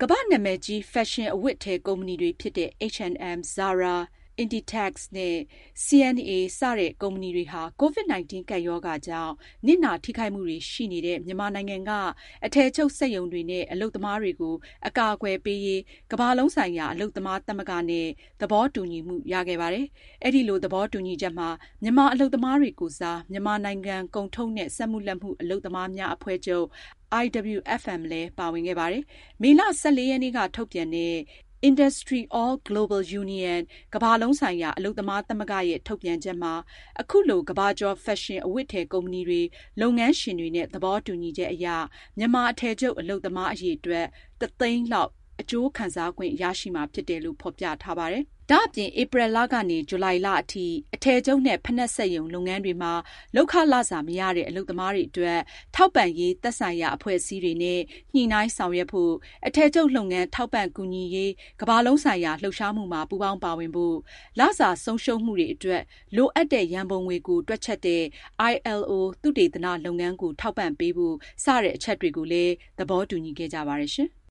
ကမ္ဘာ့နာမည်ကြီးဖက်ရှင်အဝတ်အထည်ကုမ္ပဏီတွေဖြစ်တဲ့ H&M, Zara, Inditex နဲ့ C&A စတဲ့ကုမ္ပဏီတွေဟာ COVID-19 ကပ်ရောဂါကြောင့်နစ်နာထိခိုက်မှုတွေရှိနေတဲ့မြန်မာနိုင်ငံကအထည်ချုပ်စက်ရုံတွေနဲ့အလုပ်သမားတွေကိုအကာအကွယ်ပေးရေးကမ္ဘာလုံးဆိုင်ရာအလုပ်သမားသမဂ္ဂနဲ့သဘောတူညီမှုရခဲ့ပါတယ်။အဲဒီလိုသဘောတူညီချက်မှာမြန်မာအလုပ်သမားတွေကိုစားမြန်မာနိုင်ငံကုန်ထုတ်နဲ့စက်မှုလက်မှုအလုပ်သမားများအဖွဲ့ချုပ် IWFM လည်းပါဝင်ခဲ့ပါတယ်။မေလ 14 ရက်နေ့ကထုတ်ပြန်တဲ့ Industry All Global Union ကမ္ဘာလုံးဆိုင်ရာအလုပ်သမားသမဂ္ဂရဲ့ထုတ်ပြန်ချက်မှာအခုလိုကမ္ဘာကျော်ဖက်ရှင်အဝတ်အထည်ကုမ္ပဏီတွေလုပ်ငန်းရှင်တွေနဲ့သဘောတူညီချက်အရမြန်မာအထည်ချုပ်အလုပ်သမားအရေအတွက်1 သိန်းလောက်အကျိုးခံစားခွင့်ရရှိမှာဖြစ်တယ်လို့ဖော်ပြထားပါတယ်။ဒါ့အပြင်ဧပြီလကနေဇူလိုင်လအထိအထည်ချုပ်နဲ့ဖိနပ်စက်ရုံလုပ်ငန်းတွေမှာလုပ်ခလစာမရတဲ့အလုပ်သမားတွေအတွက်ထောက်ပံ့ရေးသက်ဆိုင်ရာအဖွဲ့အစည်းတွေနဲ့ညှိနှိုင်းဆောင်ရွက်ဖို့အထည်ချုပ်လုပ်ငန်းထောက်ပံ့ကူညီရေးကမ္ဘာလုံးဆိုင်ရာလှုပ်ရှားမှုမှာပူးပေါင်းပါဝင်ဖို့လစာဆုံးရှုံးမှုတွေအတွက်လိုအပ်တဲ့ရန်ပုံငွေကိုတွက်ချက်တဲ့ ILO သုတေသနလုပ်ငန်းကိုထောက်ပံ့ပေးဖို့စတဲ့အချက်တွေကိုလည်းသဘောတူညီခဲ့ကြပါတယ်ရှင်။